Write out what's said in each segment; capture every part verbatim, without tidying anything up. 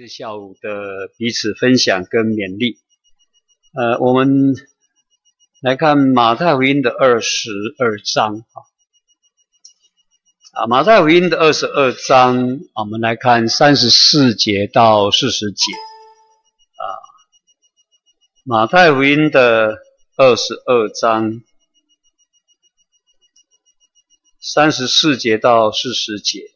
日下午的彼此分享跟勉励。呃，我们来看马太福音的二十二章啊，马太福音的二十二章，我们来看三十四节到四十节啊。马太福音的二十二章，三十四节到四十节。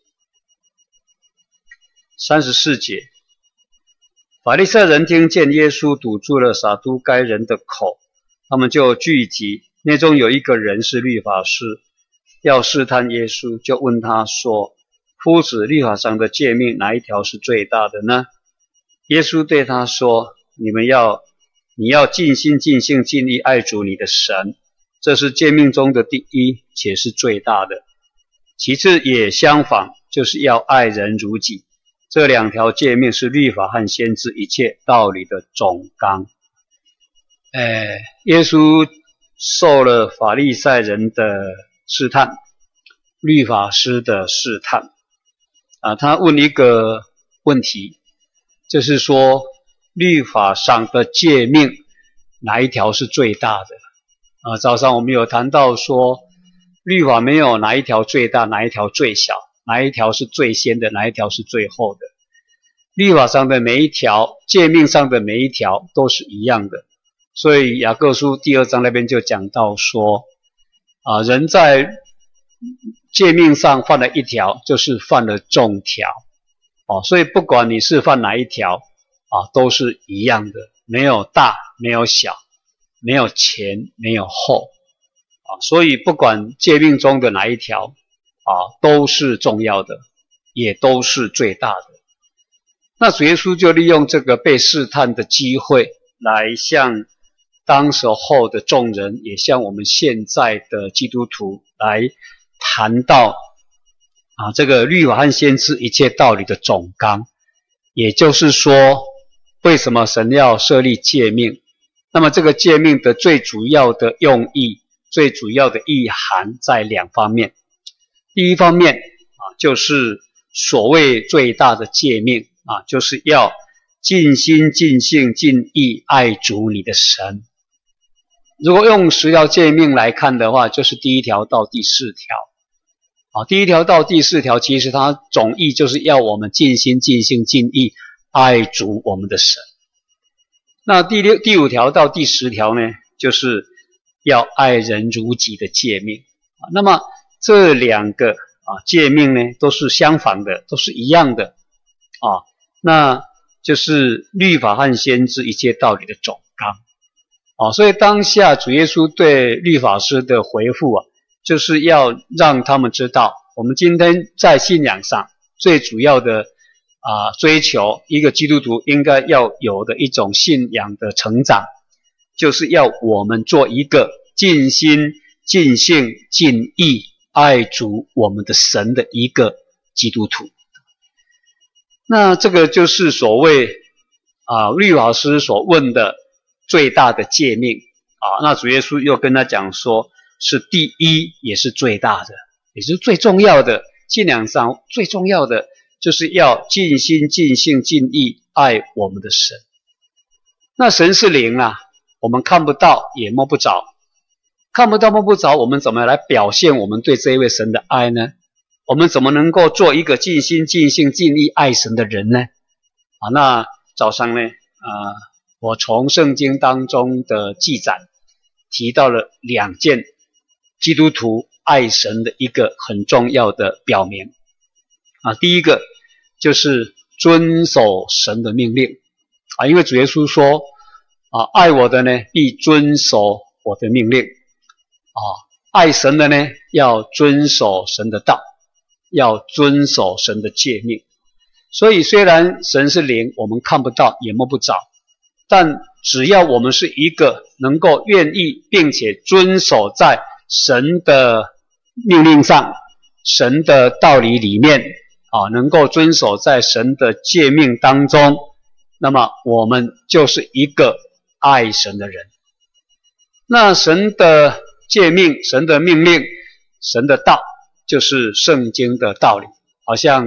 三十四节，法利赛人听见耶稣堵住了撒都该人的口，他们就聚集，内中有一个人是律法师，要试探耶稣，就问他说：夫子，律法上的诫命哪一条是最大的呢？耶稣对他说：你们要你要尽心尽性尽力爱主你的神，这是诫命中的第一，且是最大的。其次也相仿，就是要爱人如己。这两条诫命是律法和先知一切道理的总纲。呃，耶稣受了法利赛人的试探，律法师的试探啊，他问一个问题，就是说律法上的诫命哪一条是最大的啊？早上我们有谈到说，律法没有哪一条最大，哪一条最小，哪一条是最先的，哪一条是最后的。律法上的每一条，诫命上的每一条都是一样的。所以雅各书第二章那边就讲到说，啊，人在诫命上犯了一条，就是犯了众条。哦，所以不管你是犯哪一条，啊，都是一样的，没有大，没有小，没有前，没有后。啊，所以不管诫命中的哪一条，啊，都是重要的，也都是最大的。那主耶稣就利用这个被试探的机会，来向当时候的众人，也向我们现在的基督徒来谈到啊，这个律法和先知一切道理的总纲。也就是说，为什么神要设立诫命？那么这个诫命的最主要的用意，最主要的意涵在两方面。第一方面啊，就是所谓最大的诫命啊，就是要尽心尽性尽意爱主你的神。如果用十条诫命来看的话，就是第一条到第四条啊，第一条到第四条其实它总意就是要我们尽心尽性尽意爱主我们的神。那第六第五条到第十条呢，就是要爱人如己的诫命啊。那么这两个啊诫命呢，都是相仿的，都是一样的啊。那就是律法和先知一切道理的总纲啊。所以当下主耶稣对律法师的回复啊，就是要让他们知道，我们今天在信仰上最主要的啊追求，一个基督徒应该要有的一种信仰的成长，就是要我们做一个尽心尽性尽意爱主我们的神的一个基督徒。那这个就是所谓啊律法师所问的最大的诫命啊。那主耶稣又跟他讲说，是第一也是最大的，也是最重要的，信仰上最重要的，就是要尽心尽性尽意爱我们的神。那神是灵啊，我们看不到也摸不着，看不到摸不着，我们怎么来表现我们对这一位神的爱呢？我们怎么能够做一个尽心尽性尽力爱神的人呢？啊，那早上呢，啊，我从圣经当中的记载提到了两件基督徒爱神的一个很重要的表明啊。第一个就是遵守神的命令啊，因为主耶稣说啊，爱我的呢必遵守我的命令啊，爱神的呢要遵守神的道，要遵守神的诫命。所以虽然神是灵，我们看不到也摸不着，但只要我们是一个能够愿意并且遵守在神的命令上，神的道理里面啊，能够遵守在神的诫命当中，那么我们就是一个爱神的人。那神的诫命，神的命令，神的道，就是圣经的道理。好像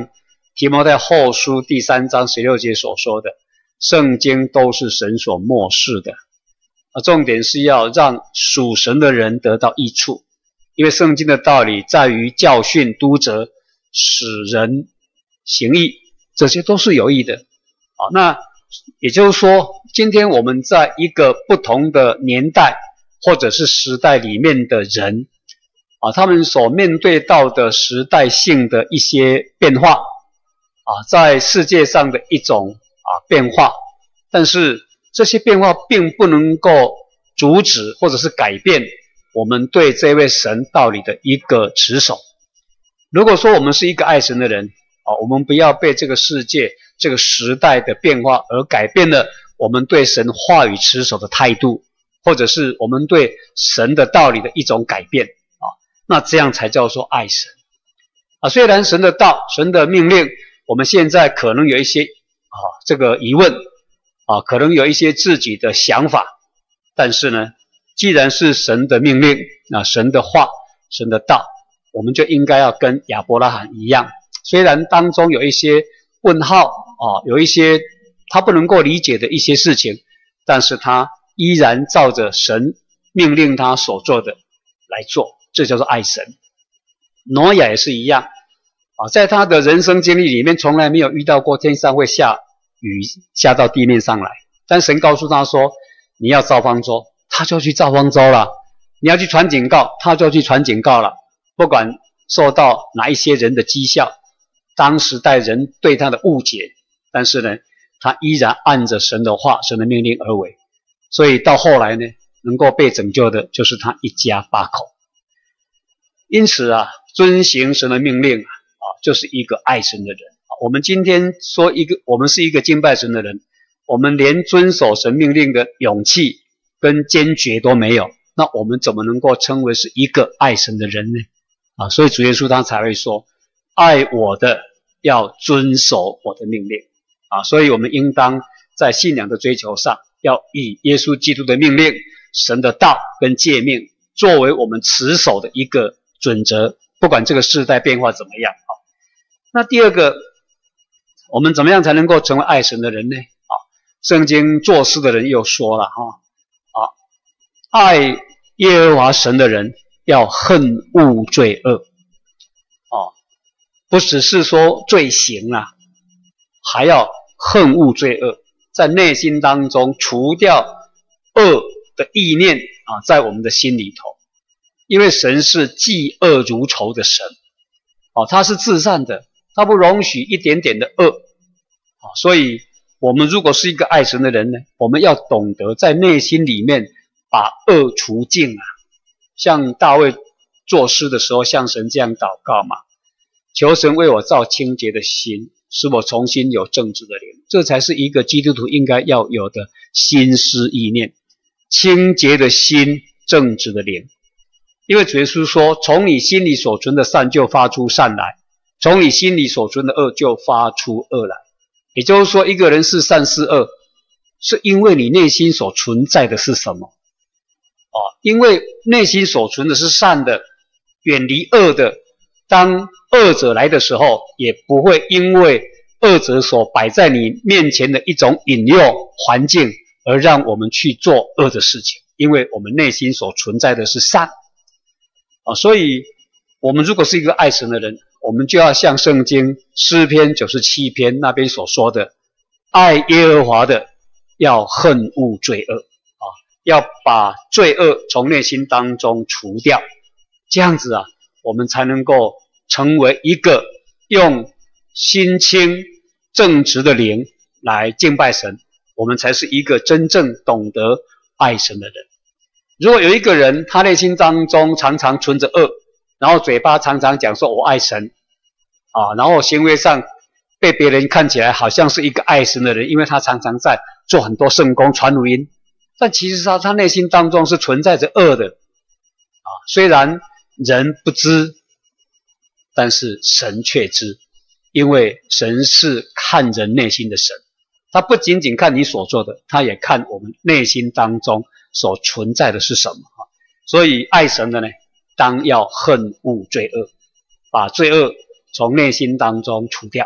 提摩太后书第三章十六节所说的，圣经都是神所默示的。啊，重点是要让属神的人得到益处，因为圣经的道理在于教训、督责、使人行义，这些都是有益的。啊，那也就是说，今天我们在一个不同的年代或者是时代里面的人，啊，他们所面对到的时代性的一些变化，啊，在世界上的一种啊变化，但是这些变化并不能够阻止或者是改变我们对这位神道理的一个持守。如果说我们是一个爱神的人，啊，我们不要被这个世界、这个时代的变化而改变了我们对神话语持守的态度，或者是我们对神的道理的一种改变啊，那这样才叫做爱神啊。虽然神的道、神的命令，我们现在可能有一些啊这个疑问啊，可能有一些自己的想法，但是呢，既然是神的命令啊，神的话、神的道，我们就应该要跟亚伯拉罕一样。虽然当中有一些问号啊，有一些他不能够理解的一些事情，但是他依然照着神命令他所做的来做，这叫做爱神。挪亚也是一样啊，在他的人生经历里面，从来没有遇到过天上会下雨下到地面上来，但神告诉他说，你要造方舟，他就去造方舟了；你要去传警告，他就去传警告了。不管受到哪一些人的讥笑，当时代人对他的误解，但是呢，他依然按着神的话、神的命令而为。所以到后来呢，能够被拯救的就是他一家八口。因此啊，遵行神的命令啊，就是一个爱神的人。我们今天说一个，我们是一个敬拜神的人，我们连遵守神命令的勇气跟坚决都没有，那我们怎么能够称为是一个爱神的人呢？啊，所以主耶稣他才会说，爱我的要遵守我的命令啊，所以我们应当在信仰的追求上，要以耶稣基督的命令、神的道跟诫命作为我们持守的一个准则，不管这个世代变化怎么样啊。那第二个，我们怎么样才能够成为爱神的人呢？啊，圣经作诗的人又说了哈，啊，爱耶和华神的人要恨恶罪恶，哦，不只是说罪行啊，还要恨恶罪恶，在内心当中除掉恶的意念啊，在我们的心里头，因为神是嫉恶如仇的神，哦，他是至善的，他不容许一点点的恶，哦，所以我们如果是一个爱神的人呢，我们要懂得在内心里面把恶除尽啊。像大卫作诗的时候向神这样祷告嘛，求神为我造清洁的心，使我重新有正直的灵，这才是一个基督徒应该要有的心思意念，清洁的心，正直的灵。因为主耶稣说，从你心里所存的善就发出善来，从你心里所存的恶就发出恶来。也就是说，一个人是善是恶，是因为你内心所存在的是什么。哦，因为内心所存的是善的，远离恶的，当恶者来的时候，也不会因为恶者所摆在你面前的一种引诱环境而让我们去做恶的事情，因为我们内心所存在的是善啊。所以我们如果是一个爱神的人，我们就要像圣经诗篇九十七篇那边所说的，爱耶和华的要恨恶罪恶啊，要把罪恶从内心当中除掉，这样子啊，我们才能够成为一个用心清正直的灵来敬拜神，我们才是一个真正懂得爱神的人。如果有一个人他内心当中常常存着恶，然后嘴巴常常讲说我爱神啊，然后行为上被别人看起来好像是一个爱神的人，因为他常常在做很多圣工传福音，但其实他他内心当中是存在着恶的啊。虽然人不知，但是神却知，因为神是看人内心的神，他不仅仅看你所做的，他也看我们内心当中所存在的是什么。所以爱神的呢，当要恨恶罪恶，把罪恶从内心当中除掉，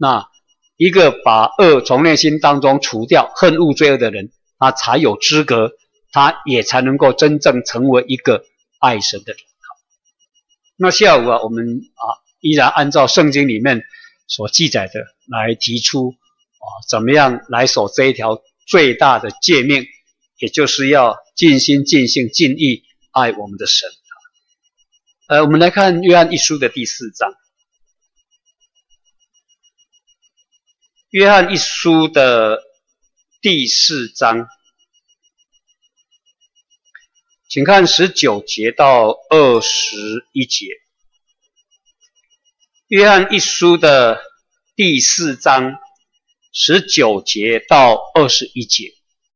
那一个把恶从内心当中除掉，恨恶罪恶的人，他才有资格，他也才能够真正成为一个爱神的人。那下午啊，我们啊依然按照圣经里面所记载的来提出啊，怎么样来守这一条最大的诫命，也就是要尽心尽性尽意爱我们的神。呃，我们来看约翰一书的第四章。约翰一书的第四章，请看十九节到二十一节。约翰一书的第四章，十九节到二十一节。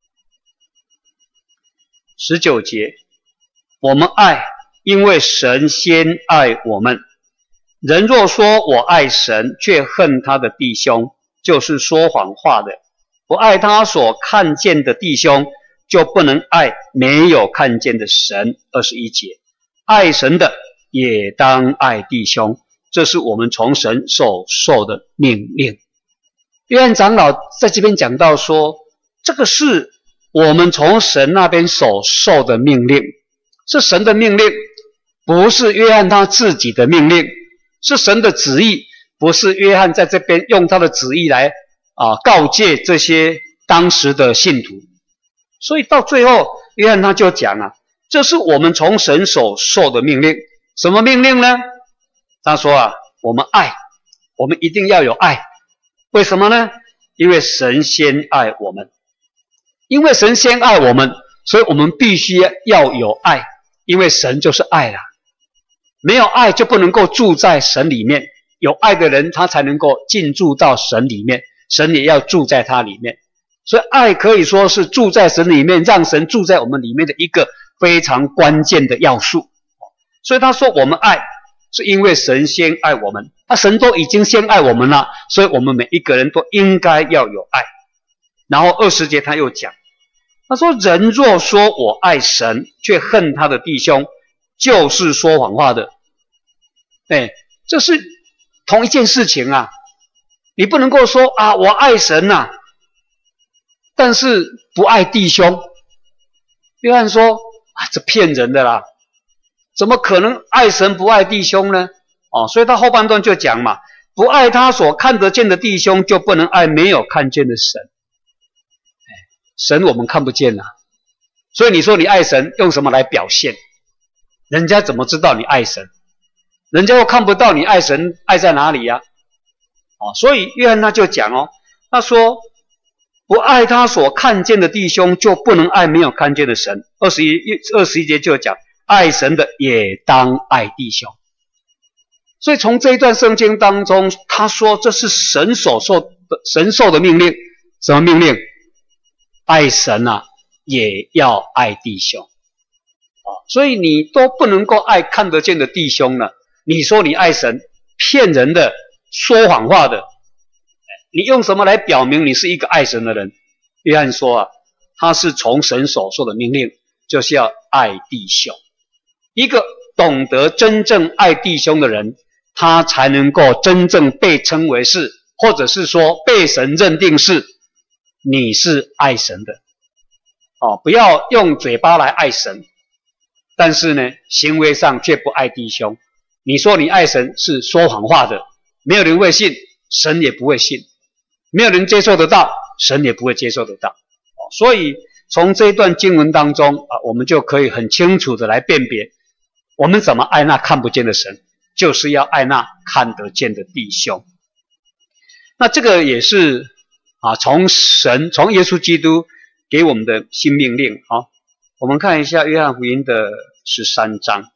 十九节，我们爱，因为神先爱我们。人若说我爱神，却恨他的弟兄，就是说谎话的。不爱他所看见的弟兄，就不能爱没有看见的神。二十一节，爱神的也当爱弟兄，这是我们从神所受的命令。约翰长老在这边讲到说，这个是我们从神那边所受的命令，是神的命令，不是约翰他自己的命令，是神的旨意，不是约翰在这边用他的旨意来啊告诫这些当时的信徒。所以到最后，约翰他就讲啊，这是我们从神所受的命令。什么命令呢？他说啊，我们爱，我们一定要有爱。为什么呢？因为神先爱我们。因为神先爱我们，所以我们必须要有爱，因为神就是爱啦。没有爱就不能够住在神里面，有爱的人他才能够进驻到神里面，神也要住在他里面。所以爱可以说是住在神里面，让神住在我们里面的一个非常关键的要素。所以他说我们爱，是因为神先爱我们，那神都已经先爱我们了，所以我们每一个人都应该要有爱。然后二十节他又讲，他说人若说我爱神，却恨他的弟兄，就是说谎话的。哎，这是同一件事情啊，你不能够说啊我爱神啊，但是不爱弟兄。约翰说啊，这骗人的啦，怎么可能爱神不爱弟兄呢？哦，所以他后半段就讲嘛，不爱他所看得见的弟兄，就不能爱没有看见的神。神我们看不见啊，所以你说你爱神，用什么来表现？人家怎么知道你爱神？人家又看不到你爱神，爱在哪里呀？哦，所以约翰他就讲哦，他说不爱他所看见的弟兄，就不能爱没有看见的神。二十一二十一节就讲，爱神的也当爱弟兄。所以从这一段圣经当中，他说这是神所受的神受的命令。什么命令？爱神啊，也要爱弟兄。啊，所以你都不能够爱看得见的弟兄了。你说你爱神，骗人的，说谎话的，你用什么来表明你是一个爱神的人？约翰说啊，他是从神所受的命令，就是要爱弟兄。一个懂得真正爱弟兄的人，他才能够真正被称为是，或者是说被神认定是你是爱神的。哦，不要用嘴巴来爱神，但是呢，行为上却不爱弟兄。你说你爱神是说谎话的，没有人会信，神也不会信，没有人接受得到，神也不会接受得到。哦，所以从这一段经文当中啊，我们就可以很清楚的来辨别，我们怎么爱那看不见的神，就是要爱那看得见的弟兄。那这个也是啊，从神从耶稣基督给我们的新命令。好，我们看一下约翰福音的十三章。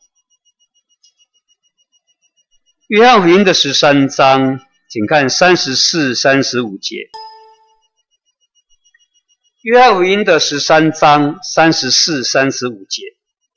约翰福音的十三章，请看三十四、三十五节。约翰福音的十三章三十四、三十五节。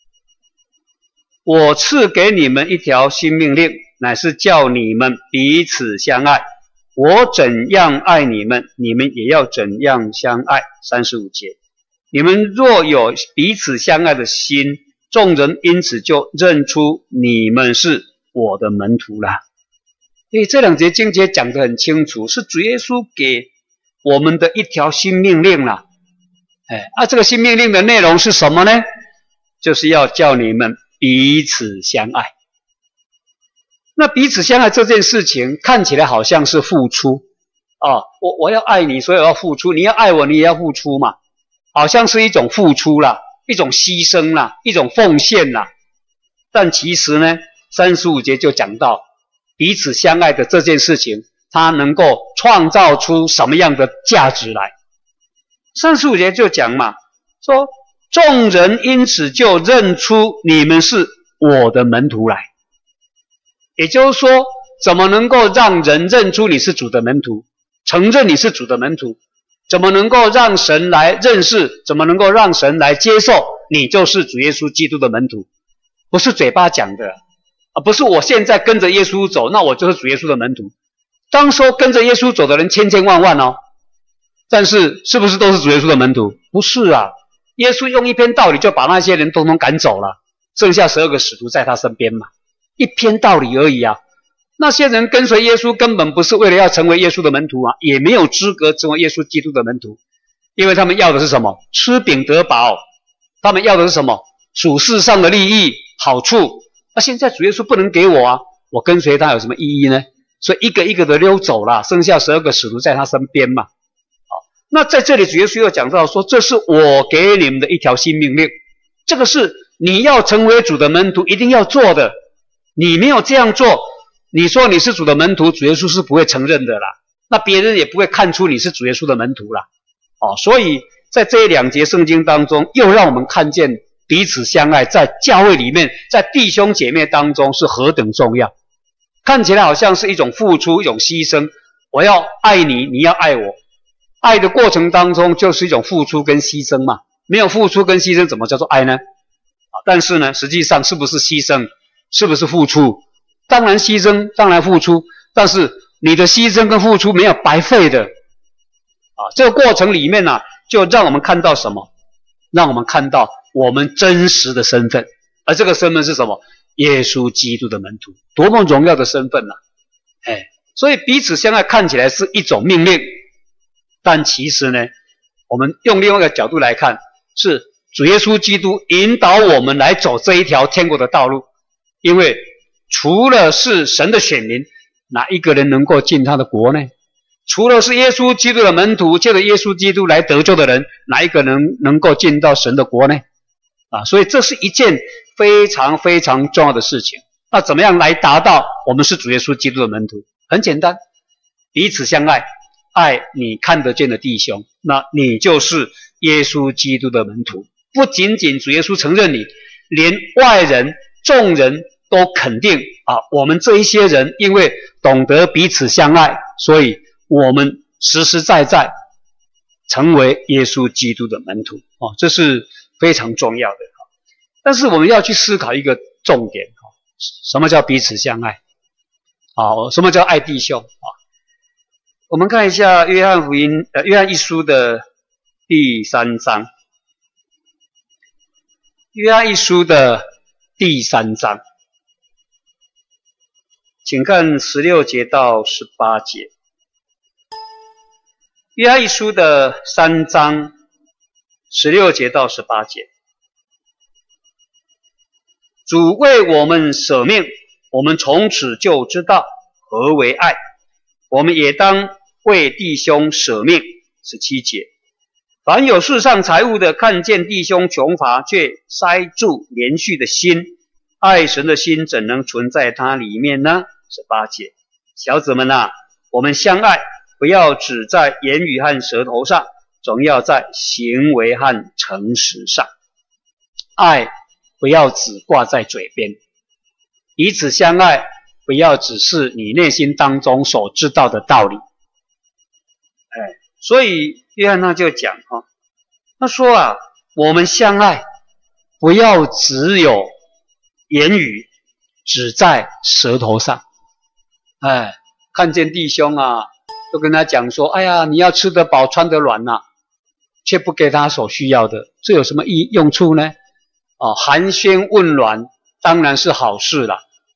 我赐给你们一条新命令，乃是叫你们彼此相爱。我怎样爱你们，你们也要怎样相爱。三十五节。你们若有彼此相爱的心，众人因此就认出你们是我的门徒了。 所以这两节经节讲得很清楚，是主耶稣给我们的一条新命令啦。哎，啊，这个新命令的内容是什么呢？就是要叫你们彼此相爱。那彼此相爱这件事情看起来好像是付出啊，我我要爱你，所以我要付出，你要爱我，你也要付出嘛，好像是一种付出啦，一种牺牲啦，一种奉献啦。但其实呢，三十五节就讲到彼此相爱的这件事情，它能够创造出什么样的价值来。三十五节就讲嘛，说众人因此就认出你们是我的门徒来。也就是说，怎么能够让人认出你是主的门徒，承认你是主的门徒？怎么能够让神来认识？怎么能够让神来接受你就是主耶稣基督的门徒？不是嘴巴讲的啊，不是我现在跟着耶稣走，那我就是主耶稣的门徒。当说跟着耶稣走的人千千万万哦，但是是不是都是主耶稣的门徒？不是啊，耶稣用一篇道理就把那些人统统赶走了，剩下十二个使徒在他身边嘛，一篇道理而已啊。那些人跟随耶稣根本不是为了要成为耶稣的门徒啊，也没有资格成为耶稣基督的门徒，因为他们要的是什么？吃饼得饱。他们要的是什么？属世上的利益好处。那现在主耶稣不能给我啊，我跟随他有什么意义呢？所以一个一个的溜走了，剩下十二个使徒在他身边嘛。好，那在这里主耶稣又讲到说，这是我给你们的一条新命令，这个是你要成为主的门徒一定要做的。你没有这样做，你说你是主的门徒，主耶稣是不会承认的啦，那别人也不会看出你是主耶稣的门徒啦。哦，所以在这两节圣经当中，又让我们看见彼此相爱在教会里面，在弟兄姐妹当中是何等重要。看起来好像是一种付出，一种牺牲，我要爱你，你要爱我。爱的过程当中就是一种付出跟牺牲嘛，没有付出跟牺牲怎么叫做爱呢？啊，但是呢，实际上是不是牺牲？是不是付出？当然牺牲，当然付出，但是你的牺牲跟付出没有白费的。啊，这个过程里面呢、啊，就让我们看到什么？让我们看到我们真实的身份，而这个身份是什么？耶稣基督的门徒，多么荣耀的身份呐、啊！哎，所以彼此相爱看起来是一种命令，但其实呢，我们用另外一个角度来看，是主耶稣基督引导我们来走这一条天国的道路。因为除了是神的选民，哪一个人能够进他的国呢？除了是耶稣基督的门徒，借着耶稣基督来得救的人，哪一个人能够进到神的国呢？啊，所以这是一件非常非常重要的事情。那怎么样来达到我们是主耶稣基督的门徒？很简单，彼此相爱，爱你看得见的弟兄，那你就是耶稣基督的门徒。不仅仅主耶稣承认你，连外人、众人都肯定啊，我们这一些人因为懂得彼此相爱，所以我们实实在在成为耶稣基督的门徒哦，这是非常重要的。但是我们要去思考一个重点，什么叫彼此相爱？好，什么叫爱弟兄？我们看一下约翰福音，呃，约翰一书的第三章，约翰一书的第三章。请看十六节到十八节。约翰一书的三章十六节到十八节。主为我们舍命，我们从此就知道何为爱。我们也当为弟兄舍命。十七节。凡有世上财物的，看见弟兄穷乏，却塞住连续的心，爱神的心怎能存在他里面呢？十八节。小子们啊，我们相爱，不要只在言语和舌头上，总要在行为和诚实上。爱不要只挂在嘴边，彼此相爱，不要只是你内心当中所知道的道理。哎，所以约翰他就讲哈，他说啊，我们相爱，不要只有言语，只在舌头上。哎，看见弟兄啊，就跟他讲说，哎呀，你要吃得饱，穿得暖呐、啊，却不给他所需要的，这有什么意用处呢？哦，寒暄问暖当然是好事啦，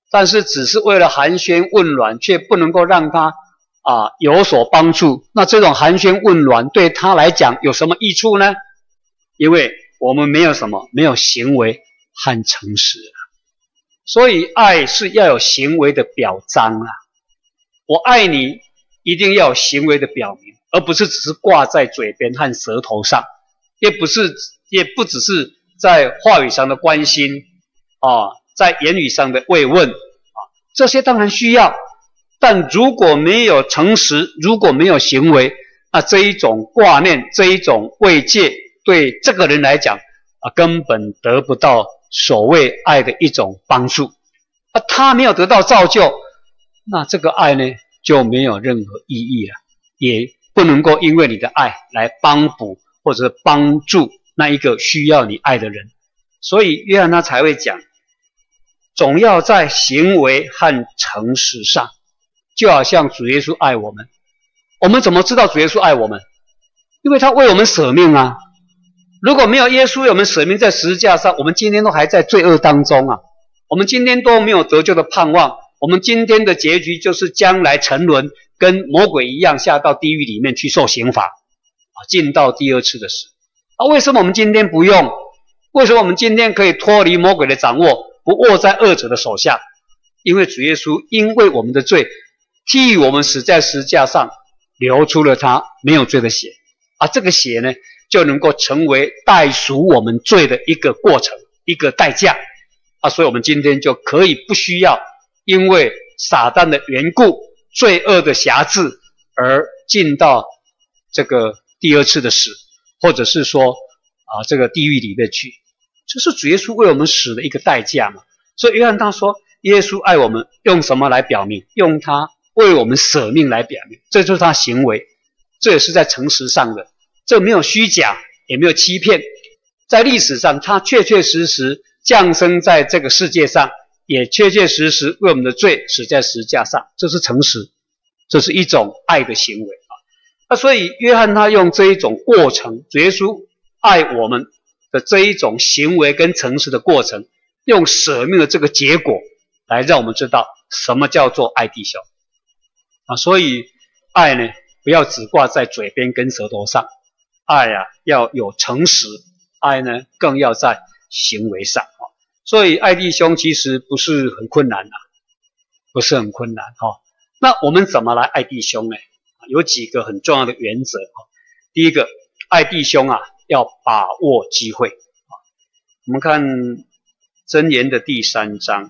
但是只是为了寒暄问暖，却不能够让他啊有所帮助。那这种寒暄问暖对他来讲有什么益处呢？因为我们没有什么，没有行为和诚实啊。所以爱是要有行为的表彰啊。我爱你，一定要有行为的表明，而不是只是挂在嘴边和舌头上，也不是，也不只是在话语上的关心啊，在言语上的慰问啊，这些当然需要，但如果没有诚实，如果没有行为，那这一种挂念，这一种慰藉，对这个人来讲啊，根本得不到所谓爱的一种帮助。啊，他没有得到造就，那这个爱呢就没有任何意义了，也不能够因为你的爱来帮补或者帮助那一个需要你爱的人。所以约翰他才会讲，总要在行为和诚实上，就好像主耶稣爱我们。我们怎么知道主耶稣爱我们？因为他为我们舍命啊。如果没有耶稣为我们舍命在十字架上，我们今天都还在罪恶当中啊，我们今天都没有得救的盼望，我们今天的结局就是将来沉沦，跟魔鬼一样下到地狱里面去受刑罚啊，进到第二次的死。啊，为什么我们今天不用？为什么我们今天可以脱离魔鬼的掌握，不握在恶者的手下？因为主耶稣因为我们的罪，替我们死在十字架上，流出了他没有罪的血啊，这个血呢，就能够成为代赎我们罪的一个过程，一个代价啊，所以我们今天就可以不需要因为撒旦的缘故，罪恶的辖制而进到这个第二次的死，或者是说啊这个地狱里面去，这是主耶稣为我们死的一个代价嘛。所以约翰他说，耶稣爱我们，用什么来表明？用他为我们舍命来表明，这就是他行为，这也是在诚实上的，这没有虚假，也没有欺骗。在历史上，他确确实实降生在这个世界上，也确确实实为我们的罪死在十字架上，这是诚实，这是一种爱的行为啊。那所以约翰他用这一种过程，主耶稣爱我们的这一种行为跟诚实的过程，用舍命的这个结果来让我们知道什么叫做爱弟兄啊。所以爱呢，不要只挂在嘴边跟舌头上，爱啊要有诚实，爱呢更要在行为上啊。所以爱弟兄其实不是很困难啊，不是很困难哈。那我们怎么来爱弟兄呢？有几个很重要的原则啊。第一个，爱弟兄啊要把握机会啊。我们看箴言的第三章，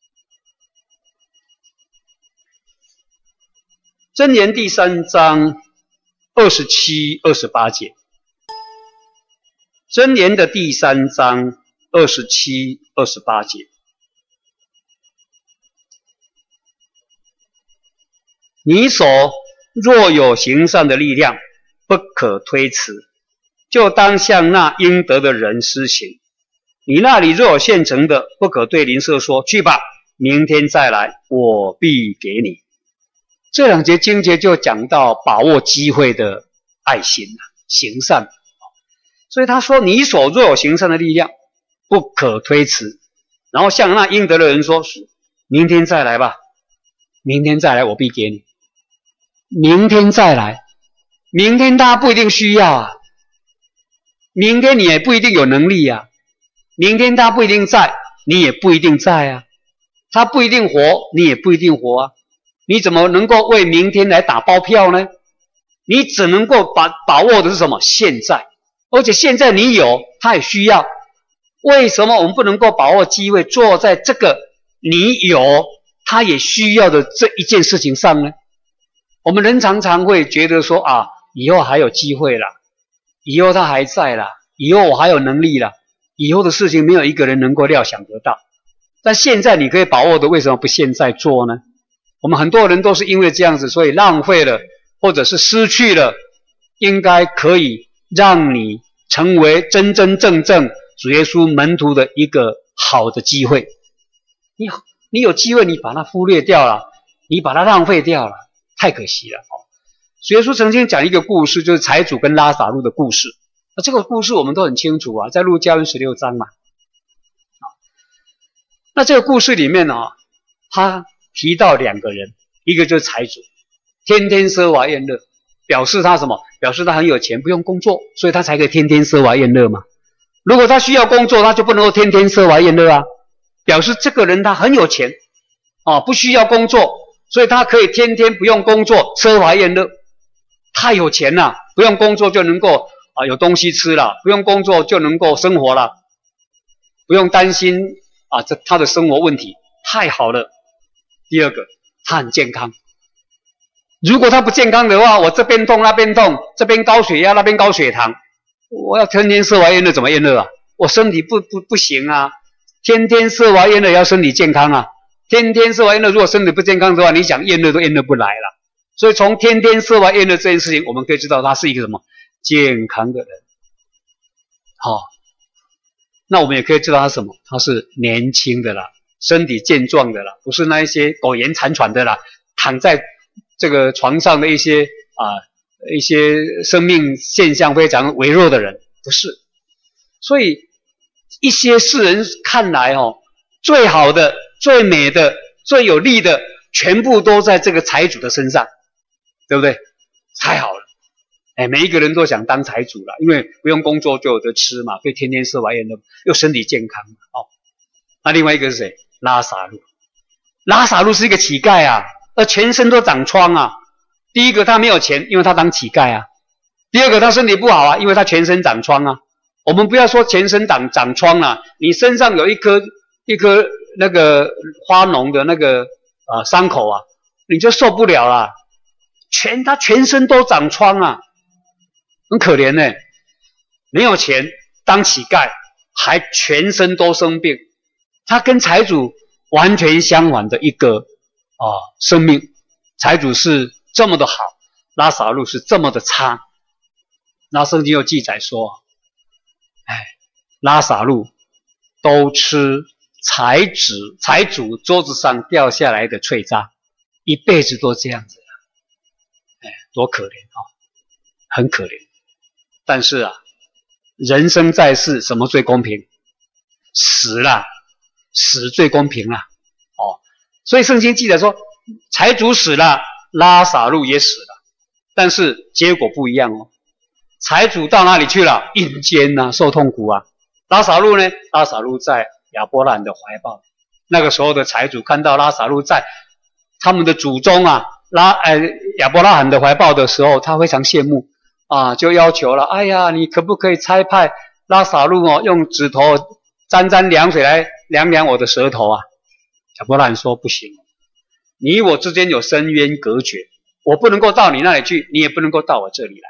箴言第三章二十七、二十八节，箴言的第三章二十七、二十八节。你手若有行善的力量，不可推辞，就当向那应得的人施行。你那里若有现成的，不可对邻舍说，去吧，明天再来，我必给你。这两节经节就讲到把握机会的爱心啊，行善。所以他说，你手若有行善的力量，不可推辞，然后向那应得的人说，明天再来吧，明天再来，我必给你。明天再来，明天大家不一定需要啊，明天你也不一定有能力啊，明天他不一定在，你也不一定在啊，他不一定活，你也不一定活啊，你怎么能够为明天来打包票呢？你只能够把把握的是什么？现在，而且现在你有，他也需要。为什么我们不能够把握机会，做在这个你有，他也需要的这一件事情上呢？我们人常常会觉得说啊，以后还有机会啦，以后他还在啦，以后我还有能力啦，以后的事情没有一个人能够料想得到。但现在你可以把握的，为什么不现在做呢？我们很多人都是因为这样子，所以浪费了，或者是失去了应该可以让你成为真真正正主耶稣门徒的一个好的机会。你你有机会，你把它忽略掉了，你把它浪费掉了，太可惜了。主耶稣曾经讲一个故事，就是财主跟拉撒路的故事。那这个故事我们都很清楚啊，在路加福音十六章嘛。那这个故事里面啊， 他提到两个人，一个就是财主，天天奢华宴乐，表示他什么？表示他很有钱，不用工作，所以他才可以天天奢华宴乐嘛。如果他需要工作，他就不能够天天奢华宴乐啊。表示这个人他很有钱啊，不需要工作，所以他可以天天不用工作奢华宴乐。太有钱了，不用工作就能够啊有东西吃了，不用工作就能够生活了，不用担心啊这他的生活问题，太好了。第二个，他很健康。如果他不健康的话，我这边痛那边痛，这边高血压那边高血糖，我要天天奢华宴乐怎么宴乐啊？我身体不不不行啊！天天奢华宴乐也要身体健康啊！天天奢华宴乐，如果身体不健康的话，你想宴乐都宴乐不来了。所以从天天奢华宴乐这件事情，我们可以知道他是一个什么健康的人。好、哦，那我们也可以知道他什么？他是年轻的啦，身体健壮的啦，不是那一些苟延残喘的啦，躺在这个床上的一些啊一些生命现象非常微弱的人，不是。所以一些世人看来哦，最好的、最美的、最有利的，全部都在这个财主的身上，对不对？太好了，哎，每一个人都想当财主了，因为不用工作就有得吃嘛，可以天天奢华宴乐，又身体健康嘛，哦。那另外一个是谁？拉撒路。拉撒路是一个乞丐啊，而全身都长疮啊。第一个他没有钱，因为他当乞丐啊。第二个他身体不好啊，因为他全身长疮啊。我们不要说全身长长疮了、啊，你身上有一颗一颗那个花脓的那个啊伤口啊，你就受不了了。全他全身都长疮啊，很可怜呢、欸。没有钱当乞丐，还全身都生病。他跟财主完全相反的一个啊生命。财主是这么的好，拉撒路是这么的差。那圣经有记载说，哎，拉撒路都吃财主财主桌子上掉下来的脆渣，一辈子都这样子，哎，多可怜啊、哦，很可怜。但是啊，人生在世，什么最公平？死啦，死最公平啦，哦，所以圣经记载说，财主死了，拉撒路也死了，但是结果不一样哦。财主到哪里去了？阴间啊，受痛苦啊。拉撒路呢？拉撒路在亚伯兰的怀抱。那个时候的财主看到拉撒路在他们的祖宗啊拉呃亚伯拉罕的怀抱的时候，他非常羡慕啊，就要求了，哎呀，你可不可以差派拉撒路哦，用指头沾沾凉水来凉凉我的舌头啊？亚伯拉罕说不行，你我之间有深渊隔绝，我不能够到你那里去，你也不能够到我这里来。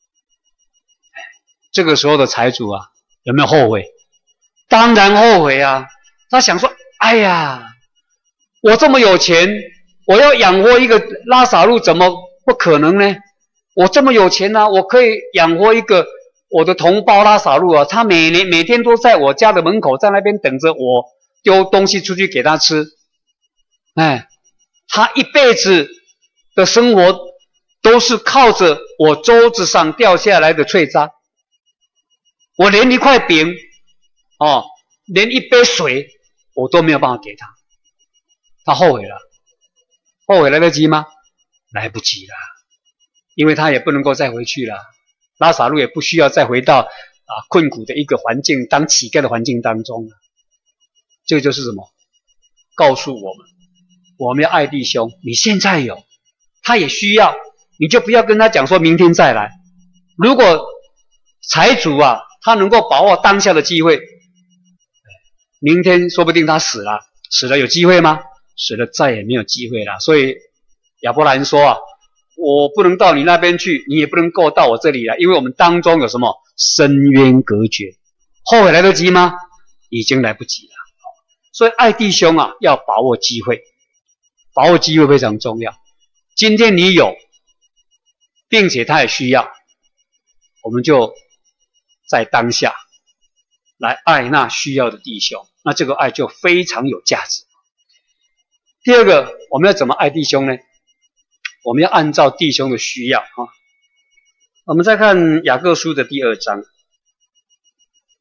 这个时候的财主啊，有没有后悔？当然后悔啊！他想说，哎呀，我这么有钱，我要养活一个拉撒路，怎么不可能呢？我这么有钱啊，我可以养活一个我的同胞拉撒路啊，他每年每天都在我家的门口，在那边等着我丢东西出去给他吃。哎，他一辈子的生活都是靠着我桌子上掉下来的脆渣。我连一块饼，哦，连一杯水，我都没有办法给他。他后悔了，后悔来得及吗？来不及了，因为他也不能够再回去了。拉撒路也不需要再回到啊困苦的一个环境，当乞丐的环境当中了。这个就是什么？告诉我们，我们要爱弟兄。你现在有，他也需要，你就不要跟他讲说明天再来。如果财主啊，他能够把握当下的机会，明天说不定他死了，死了有机会吗？死了再也没有机会了。所以亚伯兰说啊，我不能到你那边去，你也不能够到我这里来，因为我们当中有什么深渊隔绝。后悔来得及吗？已经来不及了。所以爱弟兄啊，要把握机会，把握机会非常重要。今天你有，并且他也需要，我们就在当下来爱那需要的弟兄，那这个爱就非常有价值。第二个，我们要怎么爱弟兄呢？我们要按照弟兄的需要啊。我们再看雅各书的第二章，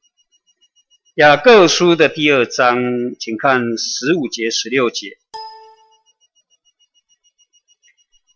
雅各书的第二章，请看十五节、十六节。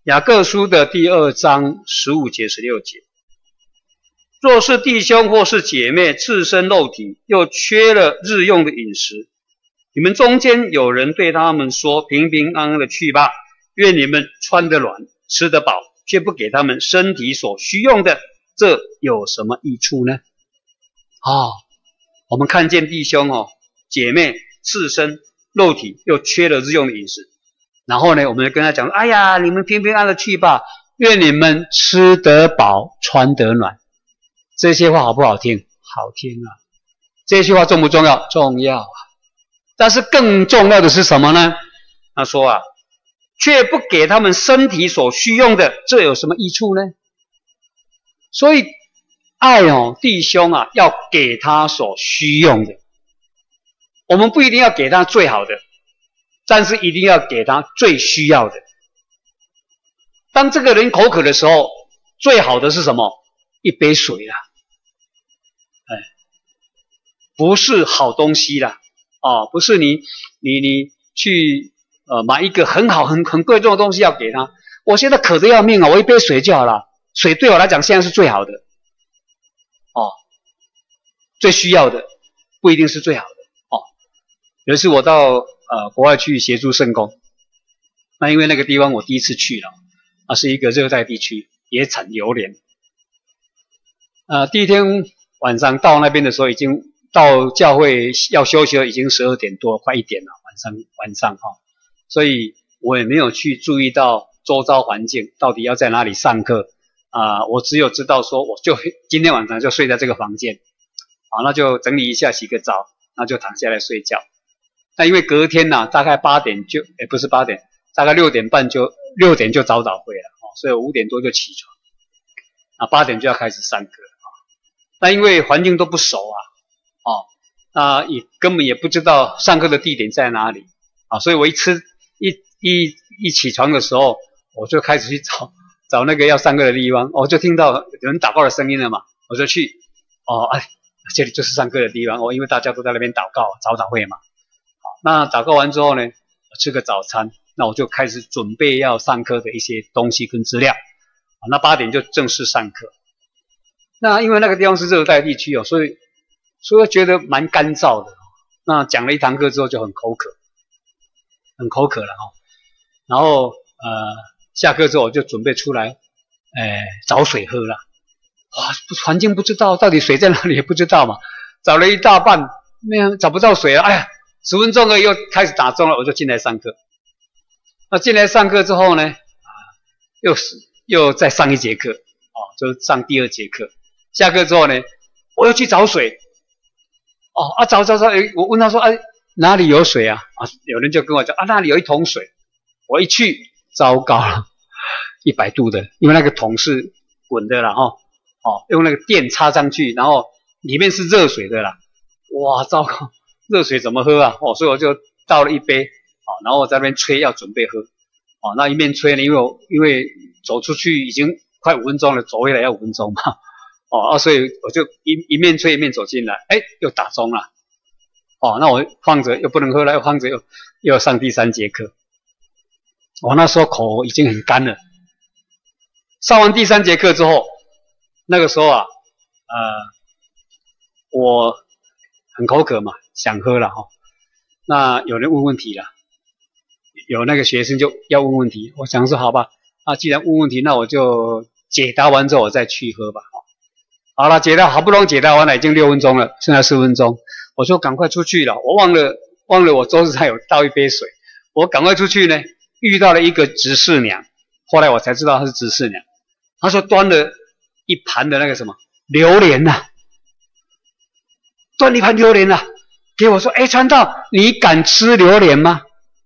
雅各书的第二章十五节、十六节。若是弟兄或是姐妹赤身肉体，又缺了日用的饮食，你们中间有人对他们说：平平安安的去吧，愿你们穿得暖，吃得饱，却不给他们身体所需用的，这有什么益处呢？哦，我们看见弟兄哦、姐妹赤身肉体，又缺了日用的饮食，然后呢，我们就跟他讲：哎呀，你们平平安安的去吧，愿你们吃得饱，穿得暖。这些话好不好听？好听啊。这句话重不重要？重要啊。但是更重要的是什么呢？他说啊，却不给他们身体所需用的，这有什么益处呢？所以爱哦，弟兄啊，要给他所需用的。我们不一定要给他最好的，但是一定要给他最需要的。当这个人口渴的时候，最好的是什么？一杯水啦，哎，不是好东西啦，哦，不是你你你去呃买一个很好很很贵重的东西要给他。我现在渴得要命啊，我一杯水就好了。水对我来讲现在是最好的，哦，最需要的不一定是最好的哦。有一次我到呃国外去协助圣工，那因为那个地方我第一次去了，那是一个热带地区，也产榴莲。呃，第一天晚上到那边的时候，已经到教会要休息了，已经十二点多，快一点了，晚上晚上哈、哦，所以我也没有去注意到周遭环境到底要在哪里上课啊、呃，我只有知道说，我就今天晚上就睡在这个房间，好，那就整理一下，洗个澡，那就躺下来睡觉。那因为隔天呐、啊，大概八点就，也不是八点，大概六点半就六点就早早会了哦，所以我五点多就起床，啊，八点就要开始上课。那因为环境都不熟啊，哦，那也根本也不知道上课的地点在哪里啊，所以我一吃一一一起床的时候，我就开始去找找那个要上课的地方，我就听到有人祷告的声音了嘛，我就去，哦，哎，这里就是上课的地方哦，因为大家都在那边祷告早早会嘛，好，那祷告完之后呢，吃个早餐，那我就开始准备要上课的一些东西跟资料，好，那八点就正式上课。那因为那个地方是热带地区哦，所以所以觉得蛮干燥的。那讲了一堂课之后就很口渴，很口渴了哦。然后呃下课之后我就准备出来，呃找水喝了。哇，环境不知道到底水在哪里也不知道嘛，找了一大半没有找不到水了。哎呀，十分钟了又开始打钟了，我就进来上课。那进来上课之后呢，啊又是又再上一节课哦，就上第二节课。下课之后呢，我又去找水，哦啊找找找，我问他说，哎、啊、哪里有水啊？啊，有人就跟我讲啊，那里有一桶水。我一去，糟糕了，一百度的，因为那个桶是滚的啦，哈，哦，用那个电插上去，然后里面是热水的啦，哇，糟糕，热水怎么喝啊？哦，所以我就倒了一杯，哦，然后我在那边吹，要准备喝，哦，那一面吹呢，因为我因为走出去已经快五分钟了，走回来要五分钟嘛。哦啊，所以我就一一面吹一面走进来，哎，又打钟了，哦，那我放着又不能喝了，又放着又又上第三节课，我那时候口已经很干了。上完第三节课之后，那个时候啊，呃，我很口渴嘛，想喝了哈、哦。那有人问问题了，有那个学生就要问问题，我想说好吧，那既然问问题，那我就解答完之后我再去喝吧。好了，解答好不容易解答完了，已经六分钟了，剩下四分钟，我就赶快出去了。我忘了忘了我桌子上有倒一杯水，我赶快出去呢，遇到了一个执事娘，后来我才知道她是执事娘。她说端了一盘的那个什么榴莲呐、啊，端了一盘榴莲呐、啊，给我说，哎，传道，你敢吃榴莲吗？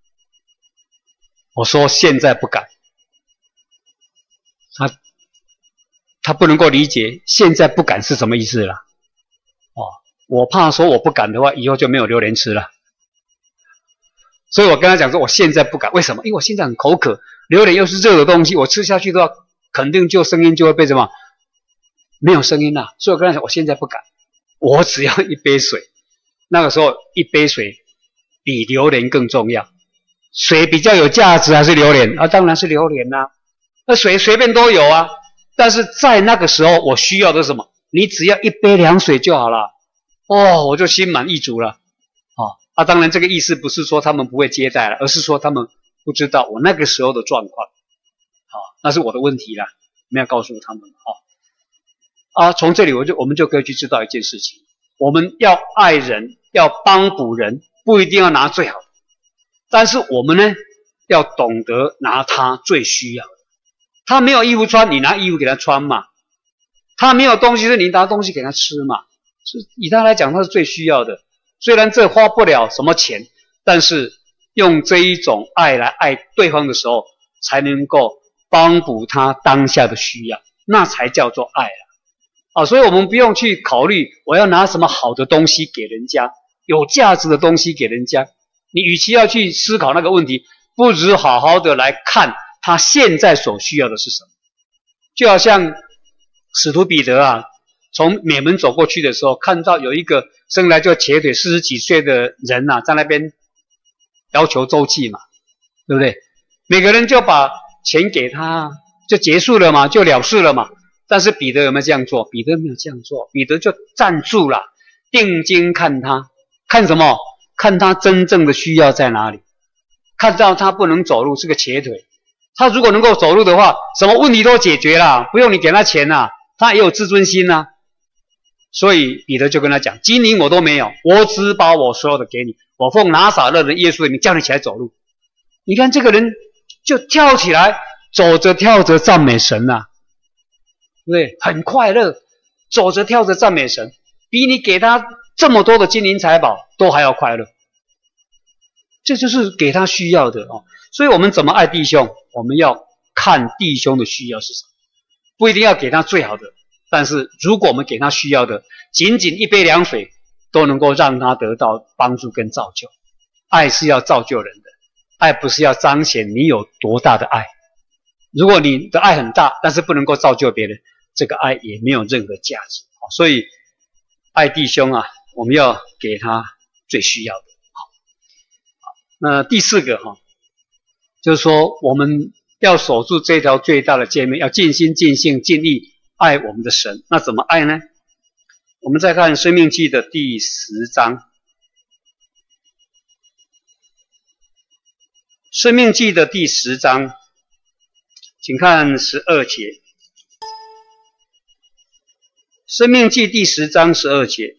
我说现在不敢。他。他不能够理解现在不敢是什么意思了，哦，我怕说我不敢的话，以后就没有榴莲吃了。所以我跟他讲说，我现在不敢，为什么？因为我现在很口渴，榴莲又是热的东西，我吃下去的话，肯定就声音就会被什么没有声音了。所以我跟他讲，我现在不敢，我只要一杯水。那个时候一杯水比榴莲更重要，水比较有价值还是榴莲啊？当然是榴莲啦、啊。 那水随便都有啊。但是在那个时候，我需要的是什么？你只要一杯凉水就好了，哦，我就心满意足了。哦，啊，当然这个意思不是说他们不会接待了，而是说他们不知道我那个时候的状况。好、哦，那是我的问题啦，没有告诉他们。哦，啊，从这里我就我们就可以去知道一件事情：我们要爱人，要帮补人，不一定要拿最好的，但是我们呢，要懂得拿他最需要的。他没有衣服穿，你拿衣服给他穿嘛；他没有东西吃，你拿东西给他吃嘛。是以他来讲，他是最需要的。虽然这花不了什么钱，但是用这一种爱来爱对方的时候，才能够帮补他当下的需要，那才叫做爱了。啊，所以我们不用去考虑我要拿什么好的东西给人家，有价值的东西给人家。你与其要去思考那个问题，不如好好的来看他现在所需要的是什么。就好像使徒彼得啊，从美门走过去的时候，看到有一个生来就瘸腿四十几岁的人啊，在那边要求周济嘛，对不对？每个人就把钱给他，就结束了嘛，就了事了嘛。但是彼得有没有这样做？彼得没有这样做，彼得就站住了，定睛看他，看什么？看他真正的需要在哪里。看到他不能走路，是个瘸腿，他如果能够走路的话，什么问题都解决了，不用你给他钱啦，他也有自尊心啊。所以彼得就跟他讲：金银我都没有，我只把我所有的给你，我奉拿撒勒人耶稣的名叫你起来走路。你看这个人就跳起来，走着跳着赞美神啊，对不对？很快乐，走着跳着赞美神，比你给他这么多的金银财宝都还要快乐。这就是给他需要的哦。所以我们怎么爱弟兄，我们要看弟兄的需要是什么，不一定要给他最好的，但是如果我们给他需要的，仅仅一杯凉水都能够让他得到帮助跟造就。爱是要造就人的，爱不是要彰显你有多大的爱。如果你的爱很大，但是不能够造就别人，这个爱也没有任何价值。所以爱弟兄啊，我们要给他最需要的。那第四个哈，就是说我们要守住这条最大的诫命，要尽心尽性尽力爱我们的神。那怎么爱呢？我们再看申命记的第十章，申命记的第十章，请看十二节。申命记第十章十二节。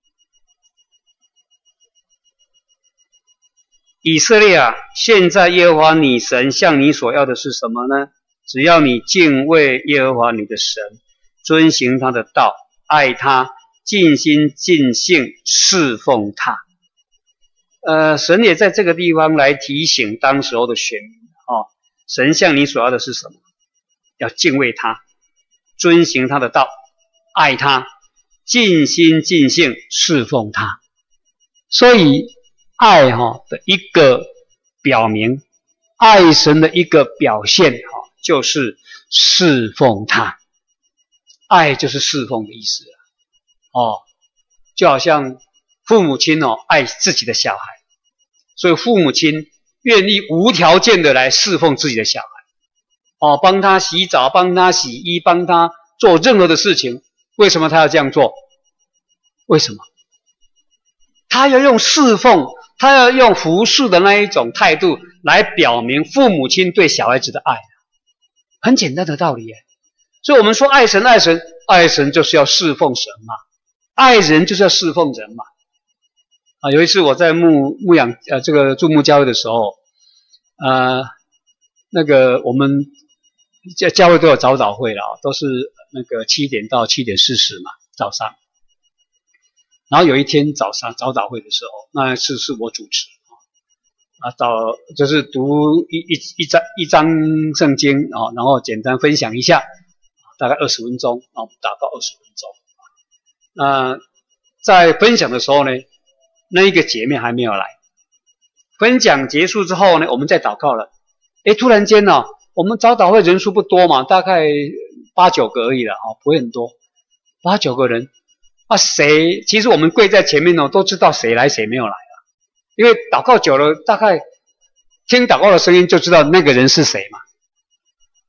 以色列啊，现在耶和华你神向你所要的是什么呢？只要你敬畏耶和华你的神，遵行他的道，爱他，尽心尽性侍奉他。呃，神也在这个地方来提醒当时候的选民哦，神向你所要的是什么？要敬畏他，遵行他的道，爱他，尽心尽性侍奉他。所以爱哈的一个表明，爱神的一个表现哈，就是侍奉他。爱就是侍奉的意思哦，就好像父母亲哦爱自己的小孩，所以父母亲愿意无条件的来侍奉自己的小孩哦，帮他洗澡，帮他洗衣，帮他做任何的事情。为什么他要这样做？为什么？他要用侍奉，他要用服侍的那一种态度来表明父母亲对小孩子的爱，很简单的道理耶。所以我们说爱神爱神爱神就是要侍奉神嘛，爱人就是要侍奉人嘛。啊，有一次我在牧牧养呃这个驻牧教会的时候，呃那个我们教教会都有早早会了，都是那个七点到七点四十嘛，早上。然后有一天早上早早会的时候，那次是我主持啊，早就是读一一一章一章圣经啊，然后简单分享一下，大概二十分钟，然后达到二十分钟。那在分享的时候呢，那一个姐妹还没有来。分享结束之后呢，我们再祷告了。诶，突然间呢、哦，我们早祷会人数不多嘛，大概八九个而已了啊，不会很多，八九个人。啊，谁？其实我们跪在前面呢，都知道谁来谁没有来了，因为祷告久了，大概听祷告的声音就知道那个人是谁嘛。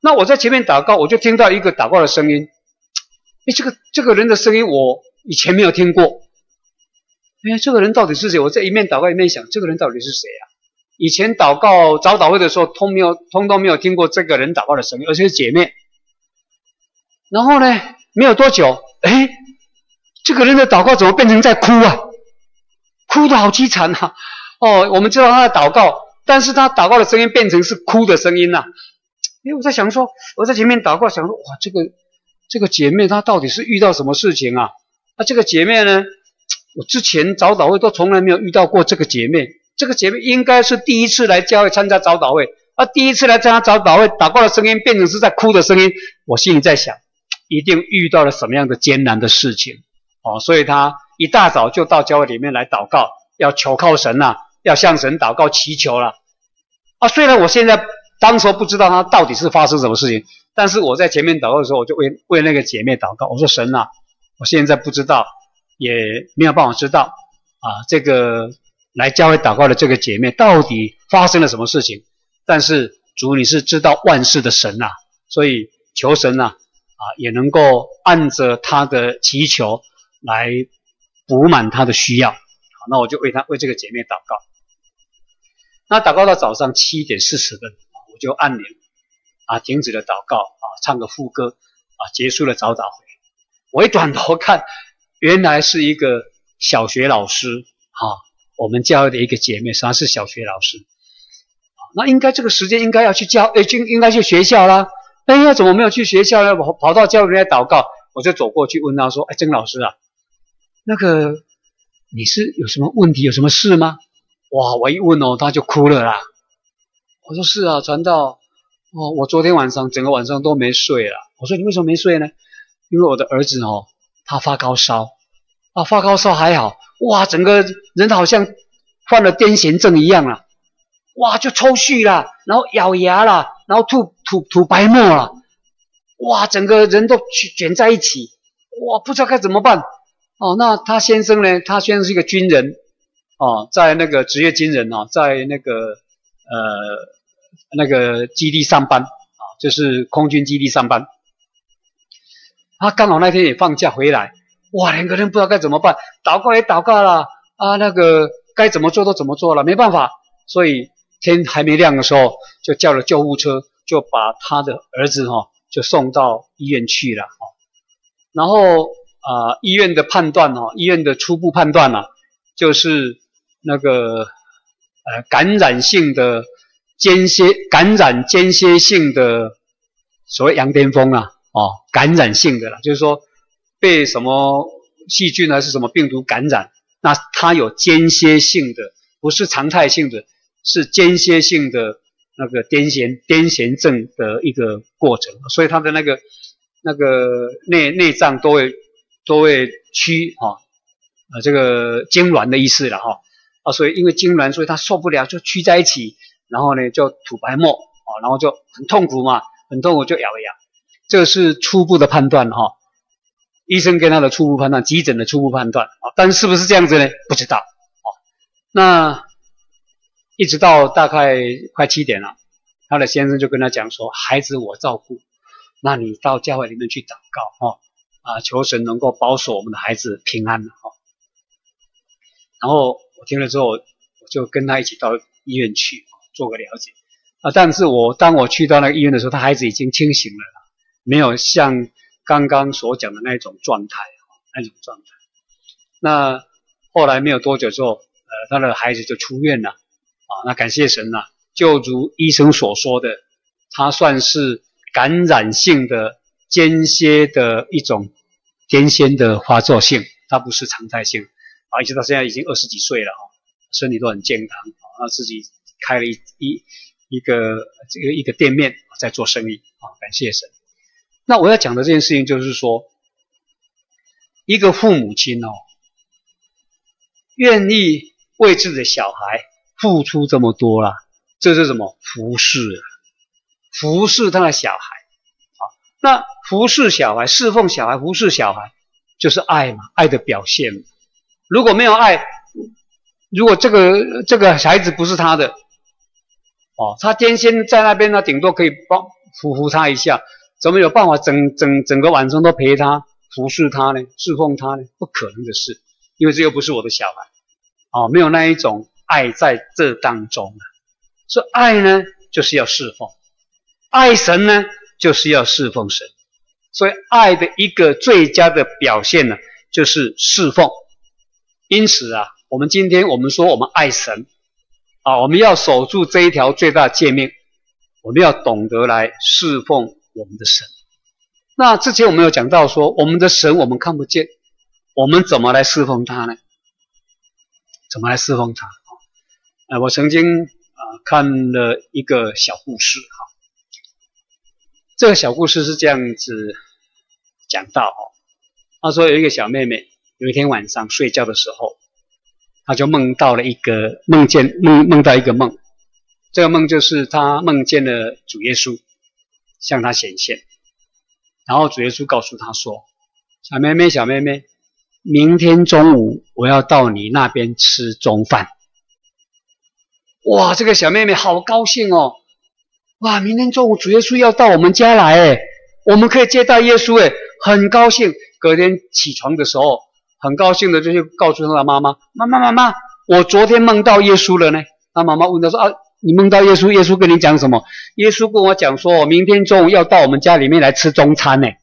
那我在前面祷告，我就听到一个祷告的声音，哎，这个这个人的声音我以前没有听过，哎，这个人到底是谁？我在一面祷告一面想，这个人到底是谁啊？以前祷告早祷会的时候，通没有通都没有听过这个人祷告的声音，而且是姐妹。然后呢，没有多久，哎，这个人的祷告怎么变成在哭啊？哭得好凄惨啊！哦，我们知道他在祷告，但是他祷告的声音变成是哭的声音呐、啊。哎，我在想说，我在前面祷告，想说，哇，这个这个姐妹她到底是遇到什么事情啊？那、啊、这个姐妹呢，我之前早祷会都从来没有遇到过这个姐妹，这个姐妹应该是第一次来教会参加早祷会，啊，第一次来参加早祷会，祷告的声音变成是在哭的声音，我心里在想，一定遇到了什么样的艰难的事情，哦，所以她一大早就到教会里面来祷告，要求靠神呐、啊，要向神祷告祈求了，啊，虽然我现在当时不知道她到底是发生什么事情，但是我在前面祷告的时候，我就为为那个姐妹祷告，我说神啊，我现在不知道，也没有办法知道啊，这个来教会祷告的这个姐妹到底发生了什么事情，但是主你是知道万事的神呐、啊，所以求神呐、啊，啊也能够按着她的祈求来补满她的需要，好，那我就为她为这个姐妹祷告。那祷告到早上七点四十分，我就按铃啊，停止了祷告啊，唱个副歌啊，结束了早祷会。我一转头看，原来是一个小学老师啊，我们教会的一个姐妹，实际上是小学老师。啊、那应该这个时间应该要去教，诶，就应该去学校啦。哎呀，怎么没有去学校呢？我跑到教会里来祷告，我就走过去问他说：“哎，曾老师啊，那个你是有什么问题，有什么事吗？”哇，我一问哦，他就哭了啦。我说：“是啊，传道，哦，我昨天晚上整个晚上都没睡了。”我说：“你为什么没睡呢？”因为我的儿子哦，他发高烧啊，发高烧还好，哇，整个人好像患了癫痫症一样了，哇，就抽搐了，然后咬牙了，然后吐吐吐白沫了，哇，整个人都卷在一起，哇，不知道该怎么办。哦，那他先生呢？他先生是一个军人，哦，在那个职业军人哦，在那个呃那个基地上班啊，就是空军基地上班。他刚好那天也放假回来，哇，两个人不知道该怎么办，祷告也祷告了啊，那个该怎么做都怎么做了，没办法，所以天还没亮的时候，就叫了救护车，就把他的儿子哈、哦、就送到医院去了哈。然后啊、呃，医院的判断哈、哦，医院的初步判断啊，就是那个呃感染性的间歇感染间歇性的所谓羊癫疯啊。哦，感染性的啦，就是说被什么细菌还是什么病毒感染，那它有间歇性的，不是常态性的，是间歇性的那个癫痫癫痫症的一个过程，所以它的那个那个内内脏都会都会曲哈，呃这个痉挛的意思了哈啊，所以因为痉挛，所以它受不了就曲在一起，然后呢就吐白沫啊，然后就很痛苦嘛，很痛苦就咬一咬。这是初步的判断哈，医生跟他的初步判断，急诊的初步判断啊，但是是不是这样子呢？不知道啊。那一直到大概快七点了，他的先生就跟他讲说：“孩子我照顾，那你到教会里面去祷告哈啊，求神能够保守我们的孩子平安哈。”然后我听了之后，我就跟他一起到医院去做个了解啊。但是我当我去到那个医院的时候，他孩子已经清醒了。没有像刚刚所讲的那种状态，那种状态。那后来没有多久之后，呃，他的孩子就出院了，啊，那感谢神呐，就如医生所说的，他算是感染性的间歇的一种癫痫的发作性，它不是常态性，啊，一直到现在已经二十几岁了，哈，身体都很健康，啊，自己开了一一一个这个一个店面在做生意，啊，感谢神。那我要讲的这件事情就是说，一个父母亲哦，愿意为自己的小孩付出这么多啦，这是什么？服侍啊，服侍他的小孩啊。那服侍小孩、侍奉小孩、服侍小孩，就是爱嘛，爱的表现嘛。如果没有爱，如果这个这个孩子不是他的，哦，他天先在那边呢，顶多可以帮扶扶他一下，怎么有办法整整整个晚上都陪他、服侍他呢？侍奉他呢？不可能的事，因为这又不是我的小孩，哦，没有那一种爱在这当中的。所以爱呢，就是要侍奉；爱神呢，就是要侍奉神。所以爱的一个最佳的表现呢，就是侍奉。因此啊，我们今天我们说我们爱神啊，我们要守住这一条最大诫命，我们要懂得来侍奉我们的神。那之前我们有讲到说，我们的神我们看不见，我们怎么来侍奉他呢？怎么来侍奉他？呃，我曾经啊、呃、看了一个小故事哈，这个小故事是这样子讲到哈，他说有一个小妹妹，有一天晚上睡觉的时候，她就梦到了一个梦见梦梦到一个梦，这个梦就是她梦见了主耶稣向她显现，然后主耶稣告诉她说：“小妹妹，小妹妹，明天中午我要到你那边吃中饭。”哇，这个小妹妹好高兴哦！哇，明天中午主耶稣要到我们家来诶，我们可以接待耶稣诶，很高兴。隔天起床的时候，很高兴的就去告诉他的妈妈：“妈妈，妈妈，我昨天梦到耶稣了呢。”他妈妈问他说：“啊，你梦到耶稣？耶稣跟你讲什么？”耶稣跟我讲说，明天中午要到我们家里面来吃中餐呢。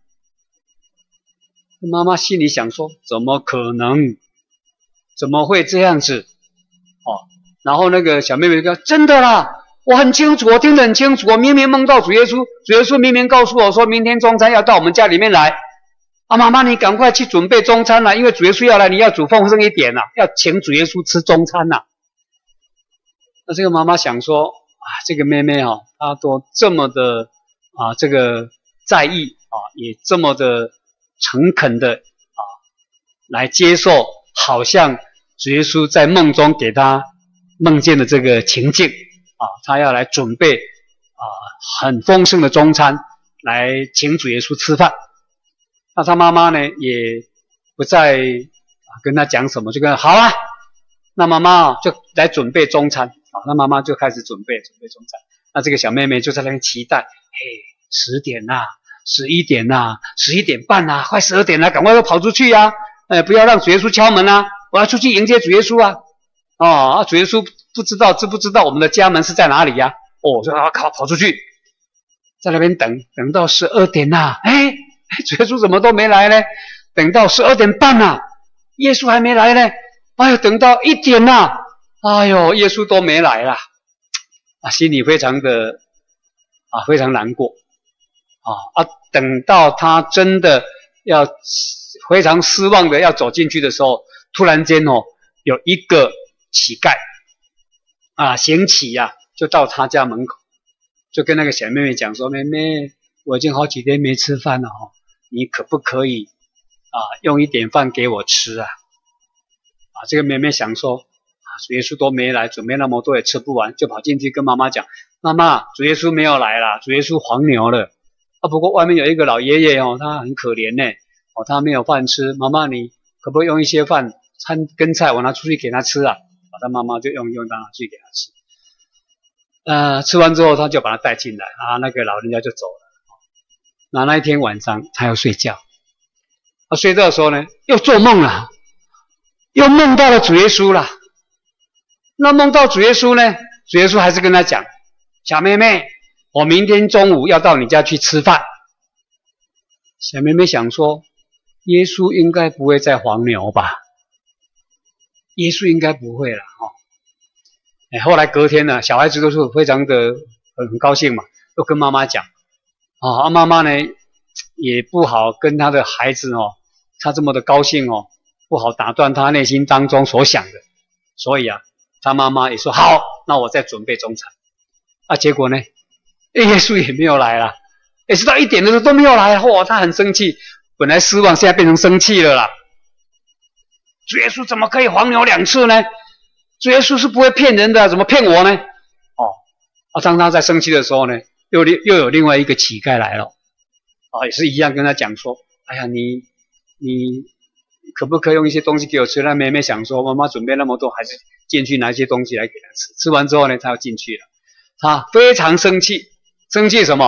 妈妈心里想说：“怎么可能？怎么会这样子？”哦，然后那个小妹妹就说：“真的啦，我很清楚，我听得很清楚，我明明梦到主耶稣，主耶稣明明告诉我说，明天中餐要到我们家里面来。啊，妈妈，你赶快去准备中餐啦，因为主耶稣要来，你要煮丰盛一点啦，要请主耶稣吃中餐啦。”那这个妈妈想说：“啊，这个妹妹哦，她都这么的啊，这个在意啊，也这么的诚恳的啊，来接受，好像主耶稣在梦中给她梦见的这个情境啊，她要来准备啊很丰盛的中餐来请主耶稣吃饭。”那她妈妈呢，也不再啊跟她讲什么，就跟她好啊，那妈妈就来准备中餐啊，那妈妈就开始准备准备中餐。那这个小妹妹就在那边期待，嘿，十点啦，十一点啦，十一点半啦，快十二点啦，赶快要跑出去呀！哎，不要让主耶稣敲门啊，我要出去迎接主耶稣啊！哦，主耶稣不知道知不知道我们的家门是在哪里呀？哦，就啊，跑跑出去，在那边等等到十二点啦，哎。主耶稣怎么都没来呢？等到十二点半啦，耶稣还没来呢。哎呦，等到一点啦，哎呦，耶稣都没来啦，啊，心里非常的啊，非常难过啊啊！等到他真的要非常失望的要走进去的时候，突然间哦，有一个乞丐啊，行乞呀、啊，就到他家门口，就跟那个小妹妹讲说：“妹妹，我已经好几天没吃饭了哦。你可不可以啊用一点饭给我吃啊？”啊，这个妹妹想说啊，主耶稣都没来，准备那么多也吃不完，就跑进去跟妈妈讲：“妈妈，主耶稣没有来啦，主耶稣黄牛了。啊，不过外面有一个老爷爷哦，他很可怜呢，哦，他没有饭吃。妈妈，你可不可以用一些饭餐跟菜我拿出去给他吃啊？”啊，他妈妈就用用拿去给他吃。呃，吃完之后他就把他带进来，啊，那个老人家就走了。那那一天晚上他要睡觉，他睡觉的时候呢，又做梦了，又梦到了主耶稣了。那梦到主耶稣呢，主耶稣还是跟他讲：“小妹妹，我明天中午要到你家去吃饭。”小妹妹想说，耶稣应该不会再黄牛吧？耶稣应该不会了哦。哎，后来隔天呢，小孩子都是非常的很很高兴嘛，都跟妈妈讲。啊，妈妈呢也不好跟他的孩子哦，他这么的高兴哦，不好打断他内心当中所想的，所以啊，他妈妈也说好，那我再准备中餐。啊，结果呢，耶稣也没有来了，也是到一点的时候都没有来，哇，他很生气，本来失望，现在变成生气了啦。主耶稣怎么可以黄牛两次呢？主耶稣是不会骗人的，怎么骗我呢？哦，啊，当他在生气的时候呢，又又有另外一个乞丐来了，啊，也是一样跟他讲说：“哎呀，你你可不可以用一些东西给我吃？”那妹妹想说，妈妈准备那么多，还是进去拿一些东西来给他吃。吃完之后呢，他要进去了，他非常生气，生气什么？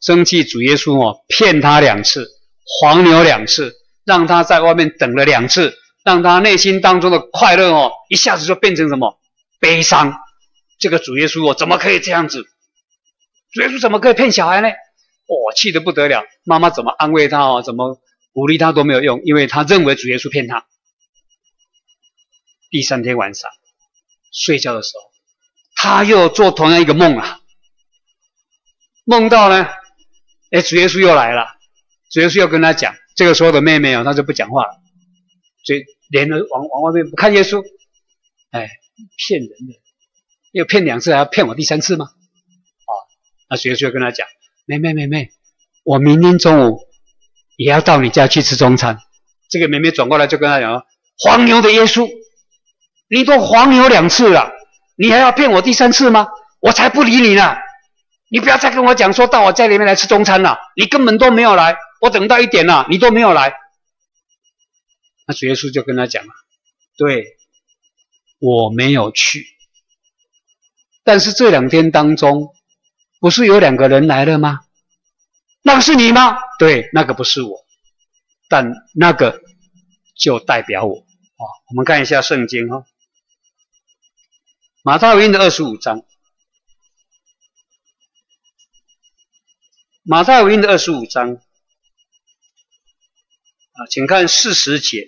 生气主耶稣哦，骗他两次，黄牛两次，让他在外面等了两次，让他内心当中的快乐哦，一下子就变成什么悲伤。这个主耶稣哦，怎么可以这样子？主耶稣怎么可以骗小孩呢？哦，气得不得了。妈妈怎么安慰他哦，怎么鼓励他都没有用，因为他认为主耶稣骗他。第三天晚上睡觉的时候，他又做同样一个梦啊，梦到呢，哎，主耶稣又来了，主耶稣又跟他讲，这个时候的妹妹哦，她就不讲话了，所以脸呢往往外面不看耶稣，哎，骗人的，又骗两次，还要骗我第三次吗？哦，那主耶稣就跟他讲，妹妹妹妹，我明天中午也要到你家去吃中餐。这个妹妹转过来就跟他讲，黄牛的耶稣，你都黄牛两次了，你还要骗我第三次吗？我才不理你呢！你不要再跟我讲说到我家里面来吃中餐了，你根本都没有来，我等到一点了，你都没有来。那主耶稣就跟他讲了，对，我没有去，但是这两天当中，不是有两个人来了吗？那个是你吗？对，那个不是我，但那个就代表我。哦，我们看一下圣经哦，马太福音的二十五章，马太福音的二十五章啊，请看四十节，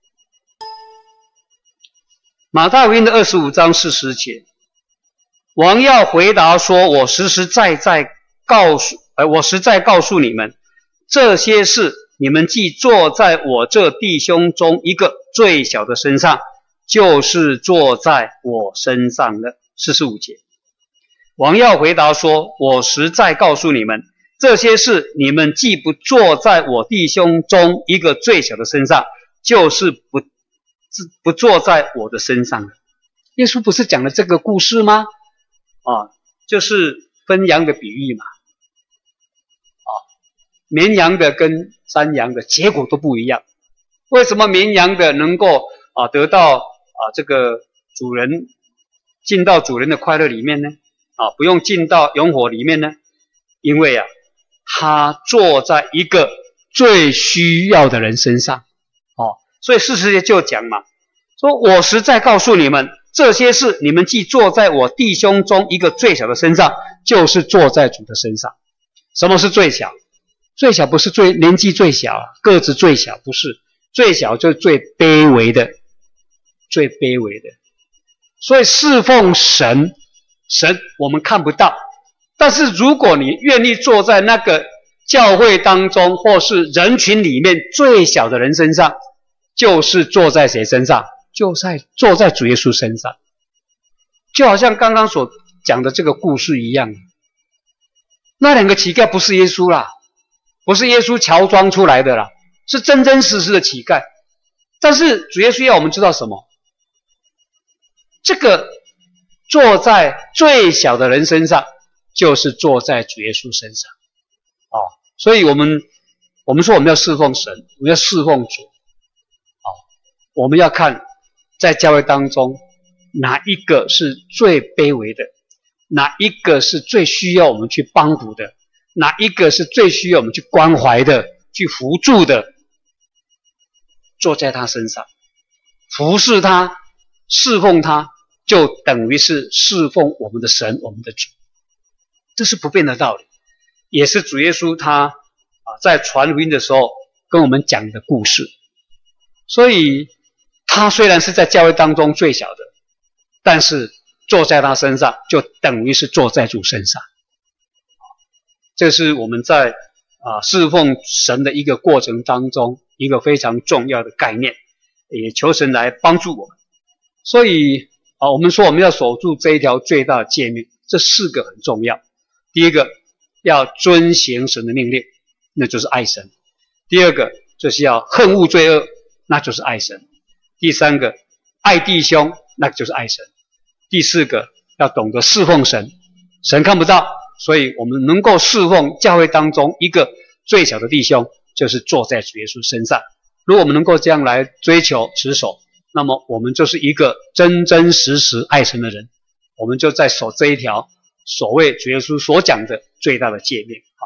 马太福音的二十五章四十节，王要回答说：“我实实在在告诉，呃，我实在告诉你们，这些事你们既坐在我这弟兄中一个最小的身上，就是坐在我身上了。”四十五节，王要回答说：“我实在告诉你们，这些事你们既不坐在我弟兄中一个最小的身上，就是不不坐在我的身上了。”耶稣不是讲了这个故事吗？啊，就是分羊的比喻嘛。啊，绵羊的跟山羊的结果都不一样。为什么绵羊的能够啊得到啊这个主人进到主人的快乐里面呢？啊，不用进到永火里面呢？因为啊，他坐在一个最需要的人身上。哦，所以四十节就讲嘛，说我实在告诉你们，这些事你们既坐在我弟兄中一个最小的身上，就是坐在主的身上。什么是最小？最小不是最年纪最小，个子最小，不是，最小就是最卑微的，最卑微的。所以侍奉神，神我们看不到，但是如果你愿意坐在那个教会当中或是人群里面最小的人身上，就是坐在谁身上？就在坐在主耶稣身上。就好像刚刚所讲的这个故事一样，那两个乞丐不是耶稣啦，不是耶稣乔装出来的啦，是真真实实的乞丐。但是主耶稣要我们知道什么？这个坐在最小的人身上，就是坐在主耶稣身上。哦，所以我们我们说我们要侍奉神，我们要侍奉主。哦，我们要看在教会当中哪一个是最卑微的，哪一个是最需要我们去帮扶的，哪一个是最需要我们去关怀的，去扶助的，坐在他身上，服侍他，侍奉他，就等于是侍奉我们的神，我们的主。这是不变的道理，也是主耶稣他啊在传福音的时候跟我们讲的故事。所以他虽然是在教会当中最小的，但是坐在他身上就等于是坐在主身上。这是我们在啊侍奉神的一个过程当中一个非常重要的概念，也求神来帮助我们。所以啊，我们说我们要守住这一条最大的诫命，这四个很重要。第一个，要遵行神的命令，那就是爱神；第二个，就是要恨恶罪恶，那就是爱神；第三个，爱弟兄，那就是爱神；第四个，要懂得侍奉神。神看不到，所以我们能够侍奉教会当中一个最小的弟兄，就是坐在主耶稣身上。如果我们能够这样来追求持守，那么我们就是一个真真实实爱神的人，我们就在守这一条所谓主耶稣所讲的最大的诫命啊。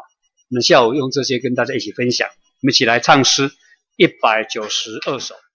我们下午用这些跟大家一起分享，我们一起来唱诗一百九十二首。